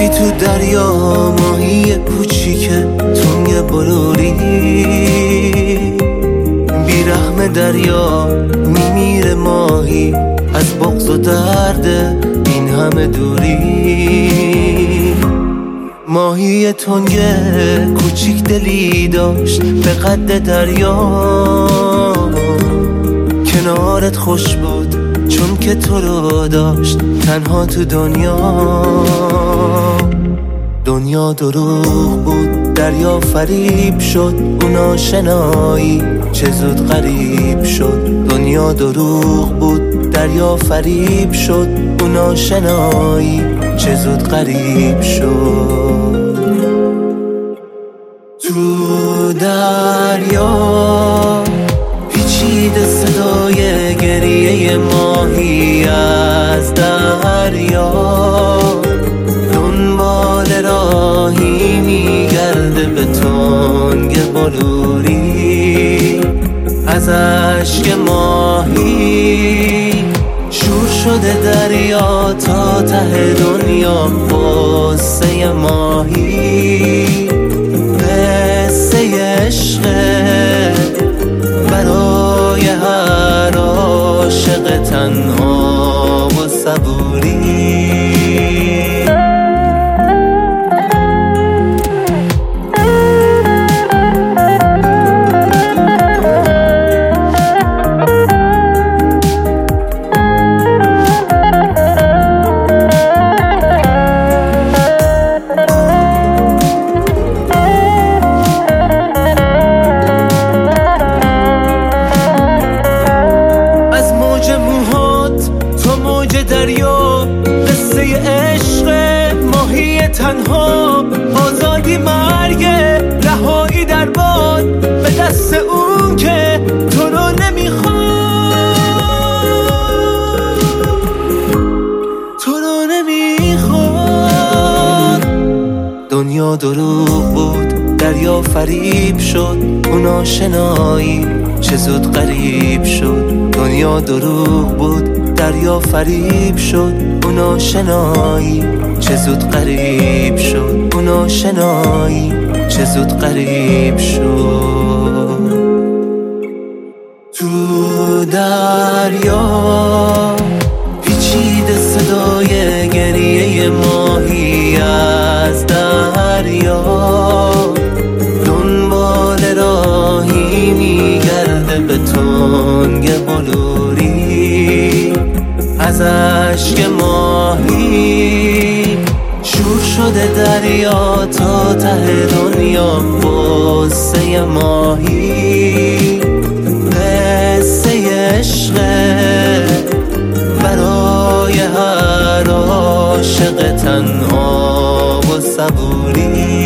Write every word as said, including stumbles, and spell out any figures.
رفتی تو دریا ماهی کوچیکه تنگ بلوری، بیرحم دریا میمیره ماهی از بغض و درد این همه دوری. ماهی تنگ کوچیک دلی داشت به قد دریا، کنارت خوش بود چون که تو رو داشت تنها تو دنیا. دنیا دروغ بود دریا فریب شد اون آشنایی چه زود غریب شد. دنیا دروغ بود دریا فریب شد اون آشنایی چه زود غریب شد. تو دریا پیچیده صدای گریه ماهی از دریا، دنبال راهی میگرده به تنگ بلوری. از اشک ماهی شور شده دریا تا ته دنیا. قصه ماهی قصه عشقه برای هر عاشق تنها و صبوری. دریا قصه عشق ماهی تنها، آزادی مرگ رهایی در باد به دست اون که تو رو نمیخواد، تو رو نمیخواد. دنیا دروغ بود دریا فریب شد اون آشنایی چه زود غریب شد. دنیا دروغ بود دریا فریب شد اون آشنایی چه زود غریب شد. اون آشنایی چه زود غریب شد. تو دریا پیچیده صدای گریه ماهی از دریا، دنبال راهی میگرده به تنگ بلوری. از اشک ماهی شور شده دریا تا ته دنیا. قصه ماهی قصه عشقه برای هر عاشق تنها و صبوری.